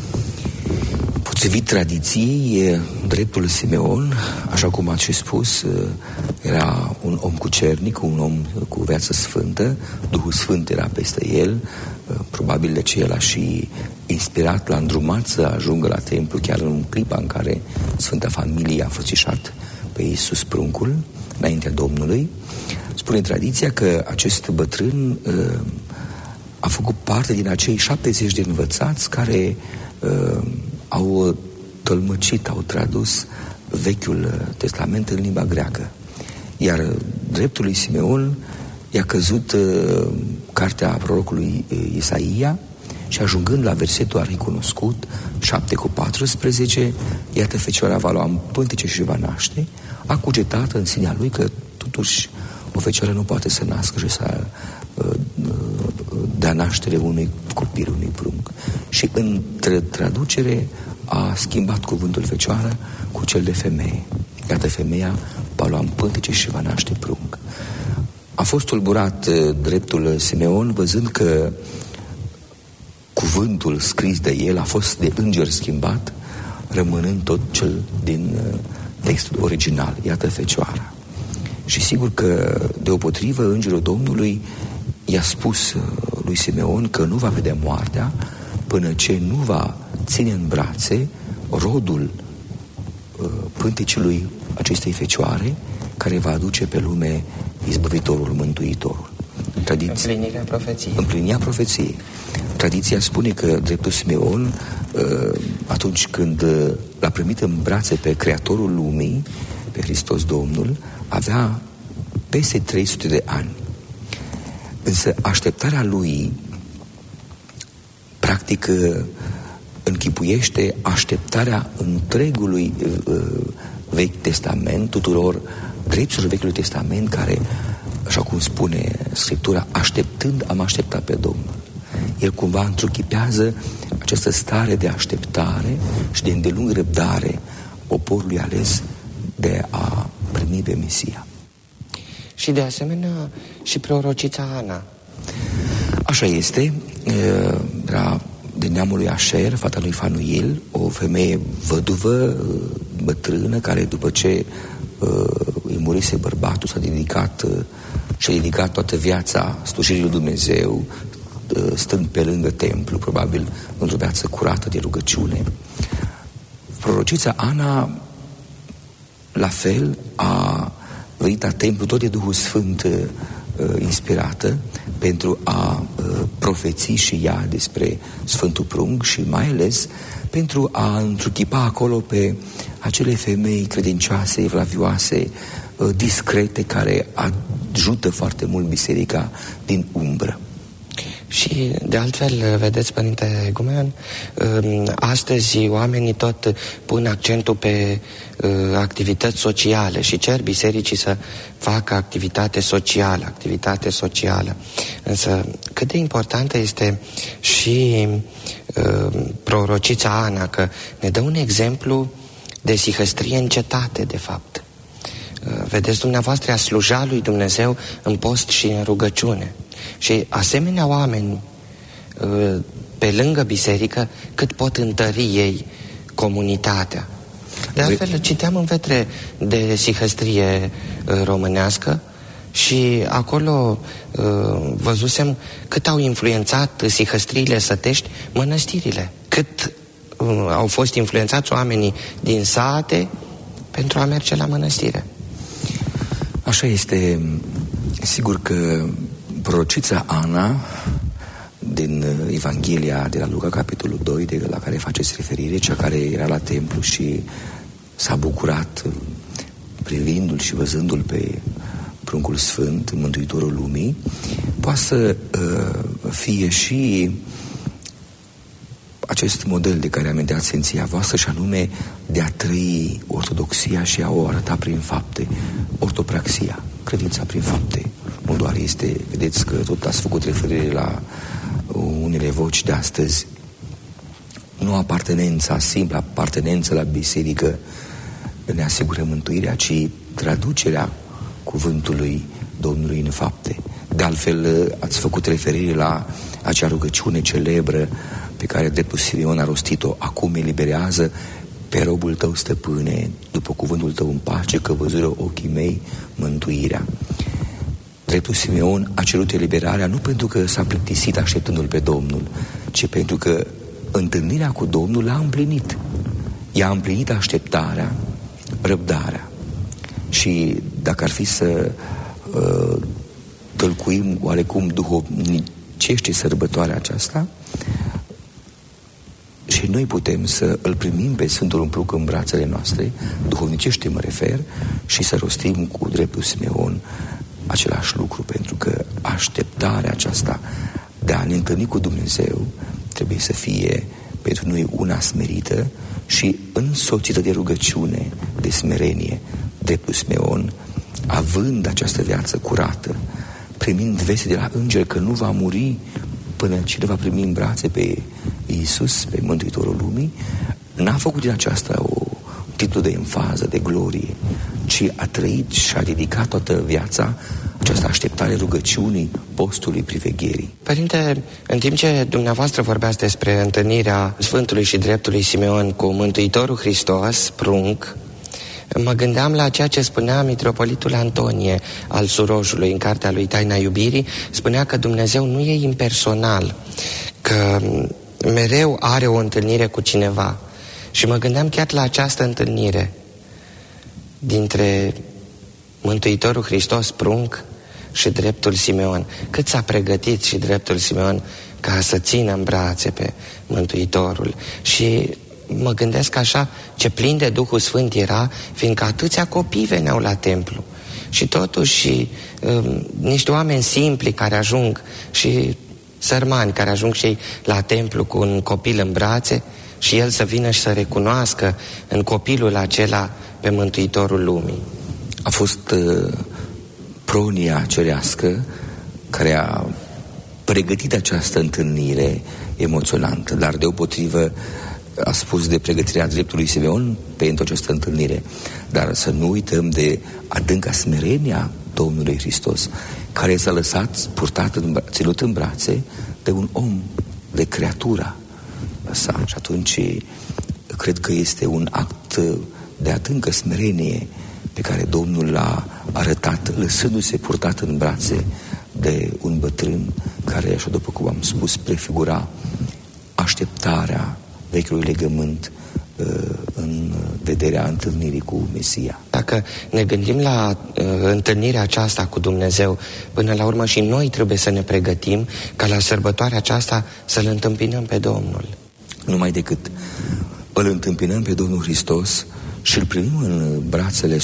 S14: Potrivit tradiției, dreptul Simeon, așa cum ați și spus, era un om cucernic, un om cu viață sfântă, Duhul Sfânt era peste el, probabil de ce el a și inspirat, l-a îndrumat să ajungă la templu, chiar în clipa în care Sfânta Familie a înfățișat pe Iisus pruncul înaintea Domnului. Spune tradiția că acest bătrân uh, a făcut parte din acei șaptezeci de învățați care uh, au tălmăcit, au tradus Vechiul Testament în limba greacă. Iar dreptul lui Simeon i-a căzut uh, cartea prorocului uh, Isaia și ajungând la versetul arhicunoscut, șapte cu paisprezece, iată fecioara va lua în pântice și va naște, a cugetat în sinea lui că totuși o fecioară nu poate să nască și să uh, uh, dea naștere unui copil, unui prunc. Și în traducere a schimbat cuvântul fecioară cu cel de femeie. Iată, femeia va lua în pântice și va naște prunc. A fost tulburat uh, dreptul Simeon văzând că cuvântul scris de el a fost de înger schimbat, rămânând tot cel din uh, textul original. Iată fecioara. Și sigur că deopotrivă îngerul Domnului i-a spus uh, lui Simeon că nu va vedea moartea până ce nu va ține în brațe rodul uh, pânticului acestei fecioare care va aduce pe lume izbăvitorul, mântuitorul. Tradiția,
S13: împlinirea profeției.
S14: Împlinirea profeției. Tradiția spune că dreptul Simeon, uh, atunci când uh, l-a primit în brațe pe Creatorul lumii, pe Hristos Domnul, avea peste trei sute de ani. Însă așteptarea lui practic închipuiește așteptarea întregului uh, Vechi Testament, tuturor drepturilor Vechiului Testament care, așa cum spune Scriptura, așteptând am așteptat pe Domnul. El cumva întruchipează această stare de așteptare și de îndelung răbdare poporului ales de a primi pe Mesia.
S13: Și de asemenea și prorocița Ana.
S14: Așa este, era de neamul lui Asher, fata lui Fanuil, o femeie văduvă, bătrână, care după ce îi murise bărbatul s-a dedicat și-a dedicat toată viața slujirii lui Dumnezeu, stând pe lângă templu, probabil într-o viață curată de rugăciune. Prorocița Ana, la fel, a venit la templu tot de Duhul Sfânt uh, inspirată pentru a uh, profeți și ea despre Sfântul Prunc și mai ales pentru a întruchipa acolo pe acele femei credincioase, evlavioase, uh, discrete, care ajută foarte mult biserica din umbră.
S13: Și de altfel, vedeți, Părinte Egumen, astăzi oamenii tot pun accentul pe activități sociale și cer bisericii să facă activitate socială, activitate socială. Însă cât de importantă este și prorocița Ana, că ne dă un exemplu de sihăstrie în cetate, de fapt. Vedeți, dumneavoastră, a sluja lui Dumnezeu în post și în rugăciune. Și asemenea oameni pe lângă biserică, cât pot întări ei comunitatea. De altfel, citeam în Vetre de sihăstrie românească și acolo văzusem cât au influențat sihăstriile sătești mănăstirile, cât au fost influențați oamenii din sate pentru a merge la mănăstire.
S14: Așa este. Sigur că prorocița Ana din Evanghelia de la Luca, capitolul doi, de la care faceți referire, cea care era la templu și s-a bucurat privindu-l și văzându-l pe pruncul sfânt, Mântuitorul lumii, poate să uh, fie și acest model de care amintea Sfinția voastră, și anume de a trăi ortodoxia și a o arăta prin fapte, ortopraxia, credința prin fapte. Nu doar este, vedeți că tot ați făcut referire la unele voci de astăzi, nu apartenența, simpla apartenență la biserică ne asigură mântuirea, ci traducerea cuvântului Domnului în fapte. De altfel, ați făcut referire la acea rugăciune celebră pe care dreptul Simeon a rostit-o: acum eliberează pe robul tău, stăpâne, după cuvântul tău în pace, că văzură ochii mei mântuirea. Dreptul Simeon a cerut eliberarea nu pentru că s-a plictisit așteptându-l pe Domnul, ci pentru că întâlnirea cu Domnul l-a împlinit. I-a împlinit așteptarea, răbdarea. Și dacă ar fi să uh, tălcuim oarecum duhovnicește sărbătoarea aceasta, și și noi putem să îl primim pe Sfântul Umpluc în brațele noastre, duhovnicește mă refer, și să rostim cu dreptul Simeon același lucru, pentru că așteptarea aceasta de a ne întâlni cu Dumnezeu trebuie să fie pentru noi una smerită și însoțită de rugăciune, de smerenie. Dreptul Simeon, având această viață curată, primind veste de la înger că nu va muri până ce va primi în brațe pe Iisus, pe Mântuitorul lumii, n-a făcut din aceasta o titlu de enfază, de glorie, ci a trăit și a dedicat toată viața această așteptare rugăciunii, postului, privegherii.
S13: Părinte, în timp ce dumneavoastră vorbeați despre întâlnirea Sfântului și Dreptului Simeon cu Mântuitorul Hristos, prunc, mă gândeam la ceea ce spunea mitropolitul Antonie al Surojului în cartea lui Taina Iubirii. Spunea că Dumnezeu nu e impersonal, că mereu are o întâlnire cu cineva. Și mă gândeam chiar la această întâlnire dintre Mântuitorul Hristos, prunc, și Dreptul Simeon. Cât s-a pregătit și Dreptul Simeon ca să țină în brațe pe Mântuitorul. Și mă gândesc așa, ce plin de Duhul Sfânt era, fiindcă atâția copii veneau la templu. Și totuși um, niște oameni simpli care ajung, și sărmani care ajung și ei la templu cu un copil în brațe, și el să vină și să recunoască în copilul acela pe Mântuitorul lumii.
S14: A fost uh, pronia cerească care a pregătit această întâlnire emoționantă, dar deopotrivă a spus de pregătirea Dreptului Simeon pentru această întâlnire. Dar să nu uităm de adânca smerenia Domnului Hristos, care s-a lăsat purtat, în, ținut în brațe de un om, de creatura sa. Și atunci cred că este un act de adâncă smerenie pe care Domnul l-a arătat, lăsându-se purtat în brațe de un bătrân care, așa după cum am spus, prefigura așteptarea vechiului legământ în vederea întâlnirii cu Mesia.
S13: Dacă ne gândim la uh, întâlnirea aceasta cu Dumnezeu, până la urmă și noi trebuie să ne pregătim ca la sărbătoarea aceasta să-L întâmpinăm pe Domnul.
S14: Numai decât îl întâmpinăm pe Domnul Hristos și îl primim în brațele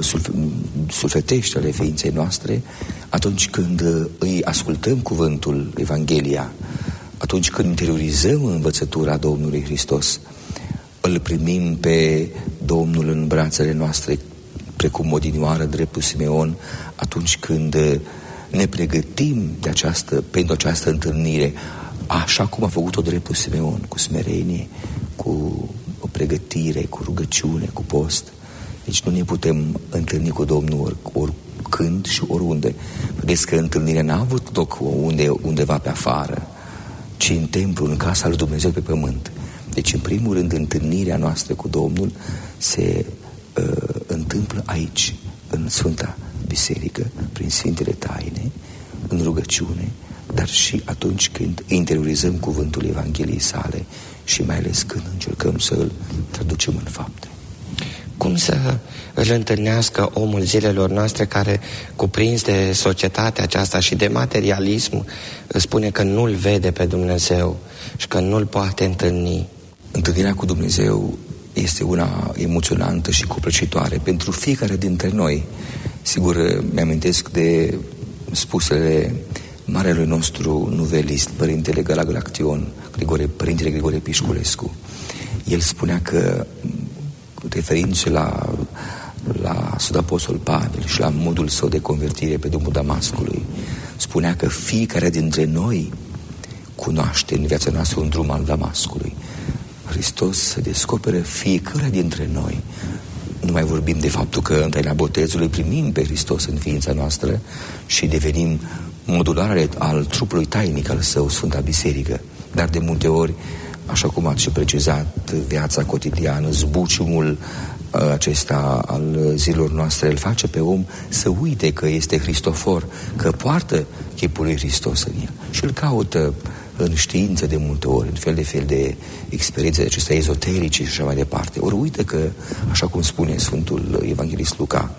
S14: sufletești ale ființei noastre, atunci când îi ascultăm cuvântul, Evanghelia, atunci când interiorizăm învățătura Domnului Hristos, îl primim pe Domnul în brațele noastre, precum odinioară Dreptul Simeon, atunci când ne pregătim de această, pentru această întâlnire, așa cum a făcut-o Dreptul Simeon, cu smerenie, cu o pregătire, cu rugăciune, cu post. Deci nu ne putem întâlni cu Domnul oricând și oriunde. Vedeți că întâlnirea n-a avut loc unde, undeva pe afară, ci în templu, în casa lui Dumnezeu pe pământ. Deci, în primul rând, întâlnirea noastră cu Domnul se uh, întâmplă aici, în Sfânta Biserică, prin Sfintele Taine, în rugăciune, dar și atunci când interiorizăm cuvântul Evangheliei sale și mai ales când încercăm să îl traducem în fapte.
S13: Cum să îl întâlnească omul zilelor noastre care, cuprins de societatea aceasta și de materialism, spune că nu-L vede pe Dumnezeu și că nu-L poate întâlni?
S14: Întâlnirea cu Dumnezeu este una emoționantă și copleșitoare pentru fiecare dintre noi. Sigur, mi-amintesc de spusele marelui nostru nuvelist, Părintele Galaction, Grigore, Părintele Grigore Pișculescu. El spunea că, referindu-se la, la Sfântul Apostol Pavel și la modul său de convertire pe drumul Damascului, spunea că fiecare dintre noi cunoaște în viața noastră un drum al Damascului. Hristos se descoperă fiecare dintre noi. Nu mai vorbim de faptul că în taina botezului primim pe Hristos în ființa noastră și devenim modulare al trupului tainic al său, Sfânta Biserică. Dar de multe ori, așa cum ați și precizat, viața cotidiană, zbuciumul acesta al zilelor noastre îl face pe om să uite că este Hristofor, că poartă chipul lui Hristos în el și îl caută în știință de multe ori, în fel de fel de experiențe acestea ezoterice și așa mai departe. Ori uită că, așa cum spune Sfântul Evanghelist Luca,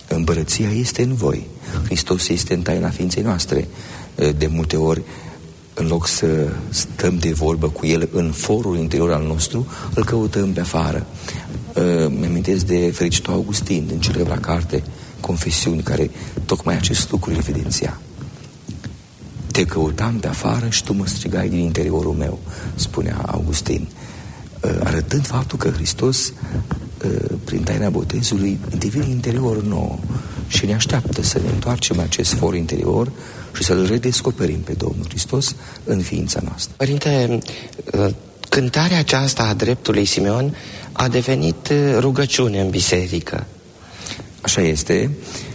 S14: împărăția este în voi. Hristos este în taina ființei noastre. De multe ori în loc să stăm de vorbă cu El în forul interior al nostru, îl căutăm pe afară. Mi-amintesc de fericitul Augustin, din celebra carte Confesiuni, care tocmai acest lucru evidenția. Te căutam pe afară și tu mă strigai din interiorul meu, spunea Augustin, arătând faptul că Hristos, prin taina botezului, devine interior nou și ne așteaptă să ne întoarcem în acest for interior și să-L redescoperim pe Domnul Hristos în ființa noastră.
S13: Părinte, cântarea aceasta a dreptului Simeon a devenit rugăciune în biserică.
S14: Așa este.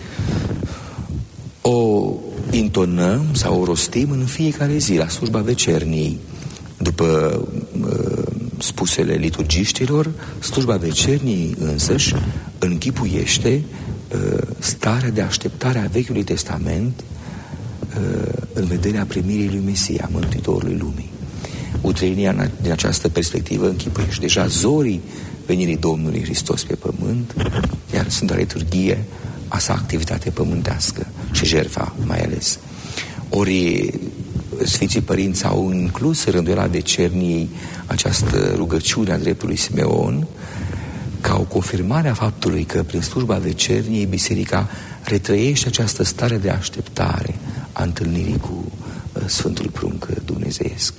S14: O intonăm sau o rostim în fiecare zi la slujba vecerniei. După uh, spusele liturgiștilor, slujba vecerniei însăși închipuiește uh, starea de așteptare a Vechiului Testament uh, în vederea primirii lui Mesia, Mântuitorului lumii. Utrenia din această perspectivă închipuiește deja zorii venirii Domnului Hristos pe pământ, iar Sfânta Liturghie a sa activitate pământească și jertfa mai ales. Ori Sfinții Părinți au inclus în rânduiala vecerniei această rugăciune a dreptului Simeon ca o confirmare a faptului că prin slujba vecerniei Biserica retrăiește această stare de așteptare a întâlnirii cu Sfântul Prunc Dumnezeiesc.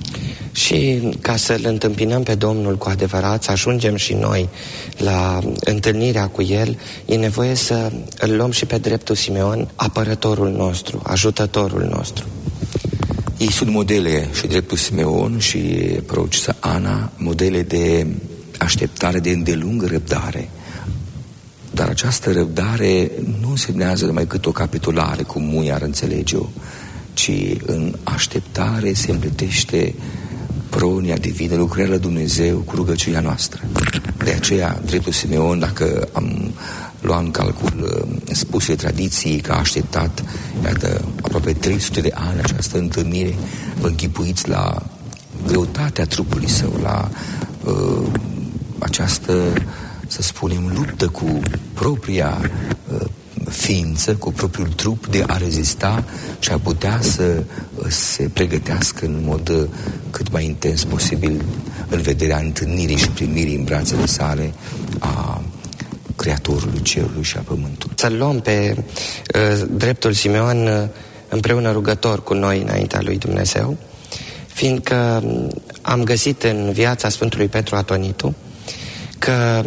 S13: Și ca să-L întâmpinăm pe Domnul cu adevărat, să ajungem și noi la întâlnirea cu El, e nevoie să îl luăm și pe dreptul Simeon, apărătorul nostru, ajutătorul nostru.
S14: Ei sunt modele, și dreptul Simeon și prorocița Ana, modele de așteptare, de îndelungă răbdare. Dar această răbdare nu însemnează numai cât o capitulare, cum unii ar înțelege-o, ci în așteptare se împletește pronia divină, lucrarea lui Dumnezeu cu rugăciunea noastră. De aceea, dreptul Simeon, dacă am luat în calcul spusele tradiției că a așteptat, iată, aproape trei sute de ani această întâlnire, vă închipuiți la greutatea trupului său, la uh, această, să spunem, luptă cu propria uh, ființă, cu propriul trup, de a rezista și a putea să se pregătească în mod cât mai intens posibil în vederea întâlnirii și primirii în brațele sale a Creatorului Cerului și a Pământului.
S13: Să luăm pe uh, dreptul Simeon uh, împreună rugător cu noi înaintea lui Dumnezeu, fiindcă am găsit în viața Sfântului Petru Atonitu că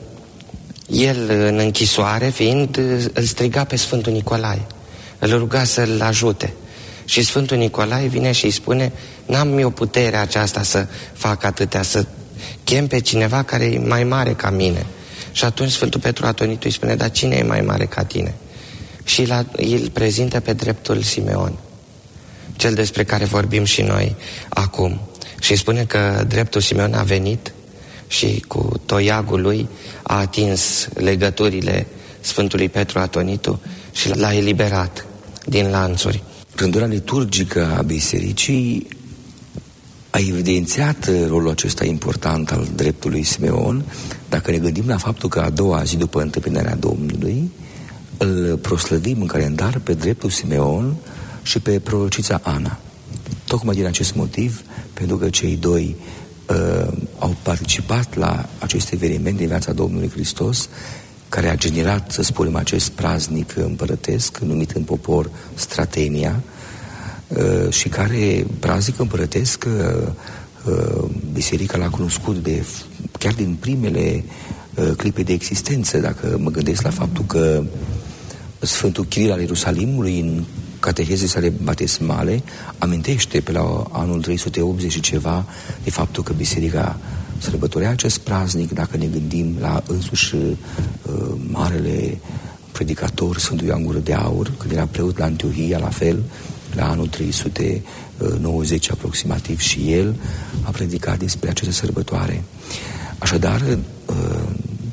S13: el, în închisoare fiind, îl striga pe Sfântul Nicolae, îl ruga să-l ajute. Și Sfântul Nicolae vine și îi spune: n-am eu puterea aceasta să fac atâtea, să chem pe cineva care e mai mare ca mine. Și atunci Sfântul Petru Atonitu îi spune: dar cine e mai mare ca tine? Și la, îl prezintă pe dreptul Simeon, cel despre care vorbim și noi acum. Și îi spune că dreptul Simeon a venit și cu toiagul lui a atins legăturile Sfântului Petru Atonitu și l-a eliberat din lanțuri.
S14: Rânduiala liturgică a Bisericii a evidențiat rolul acesta important al dreptului Simeon, dacă ne gândim la faptul că a doua zi după întâmpinarea Domnului îl proslăvim în calendar pe dreptul Simeon și pe prorocița Ana. Tocmai din acest motiv, pentru că cei doi uh, au participat la acest eveniment din viața Domnului Hristos, care a generat, să spunem, acest praznic împărătesc, numit în popor Stratenia, uh, și care praznic împărătesc uh, uh, Biserica l-a cunoscut de, chiar din primele uh, clipe de existență. Dacă mă gândesc la faptul că Sfântul Chiril al Ierusalimului, în catehezele sale batismale, amintește pe la anul trei sute optzeci și ceva de faptul că Biserica sărbătorea acest praznic, dacă ne gândim la însuși uh, marele predicator Sfântul Ioan Gură de Aur, când era preot la Antiohia, la fel, la anul trei sute nouăzeci aproximativ, și el a predicat despre această sărbătoare. Așadar, uh,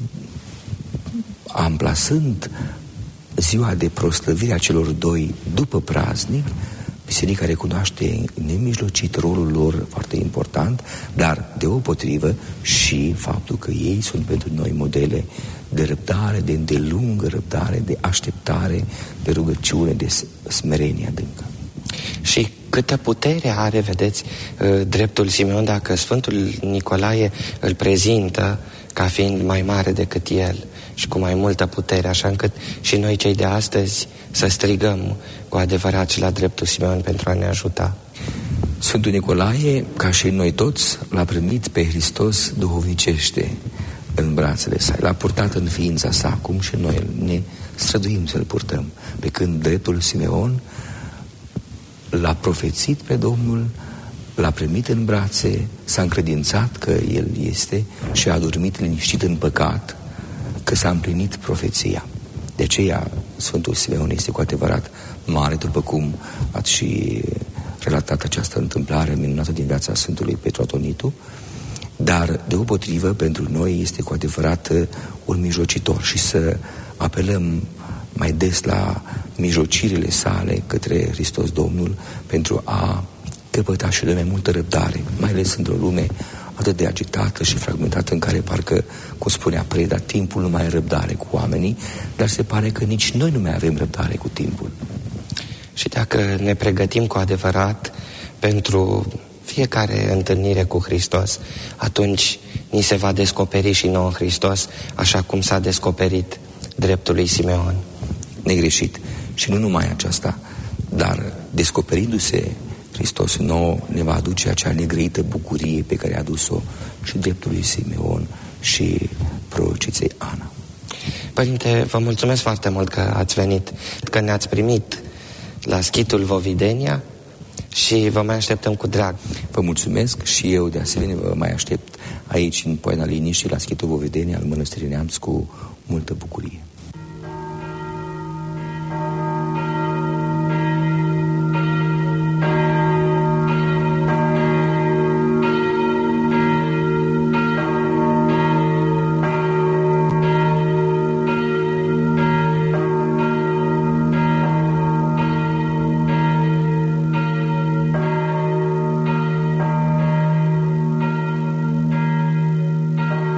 S14: amplasând ziua de proslăvire a celor doi după praznic, Biserica recunoaște nemijlocit rolul lor foarte important, dar deopotrivă și faptul că ei sunt pentru noi modele de răbdare, de îndelungă răbdare, de așteptare, de rugăciune, de smerenie adâncă.
S13: Și câtă putere are, vedeți, dreptul Simeon dacă Sfântul Nicolae îl prezintă ca fiind mai mare decât el și cu mai multă putere, așa încât și noi cei de astăzi să strigăm cu adevărat și la dreptul Simeon pentru a ne ajuta.
S14: Sfântul Nicolae, ca și noi toți, l-a primit pe Hristos duhovnicește în brațele sale, l-a purtat în ființa sa, cum și noi ne străduim să-l purtăm, pe când dreptul Simeon l-a profețit pe Domnul, l-a primit în brațe, s-a încredințat că El este și a dormit liniștit în păcat, că s-a împlinit profeția. De aceea Sfântul Simeon este cu adevărat mare, după cum ați și relatat această întâmplare minunată din viața Sfântului Petru Atonitu, dar deopotrivă pentru noi este cu adevărat un mijlocitor și să apelăm mai des la mijlocirile sale către Hristos Domnul pentru a căpăta și de mai multă răbdare, mai ales într-o lume atât de agitată și fragmentată în care parcă, cum spunea Preda, timpul nu mai are răbdare cu oamenii, dar se pare că nici noi nu mai avem răbdare cu timpul.
S13: Și dacă ne pregătim cu adevărat pentru fiecare întâlnire cu Hristos, atunci ni se va descoperi și nouă Hristos, așa cum s-a descoperit dreptul lui Simeon.
S14: Negreșit. Și nu numai aceasta, dar descoperindu-se Hristos nouă, ne va aduce acea negrăită bucurie pe care a adus-o și dreptul lui Simeon și prorociței Ana.
S13: Părinte, vă mulțumesc foarte mult că ați venit, că ne-ați primit la schitul Vovidenia și vă mai așteptăm cu drag.
S14: Vă mulțumesc și eu de asemenea vă mai aștept aici în Poiana Liniștii la schitul Vovidenia al Mănăstirii Neamț cu multă bucurie.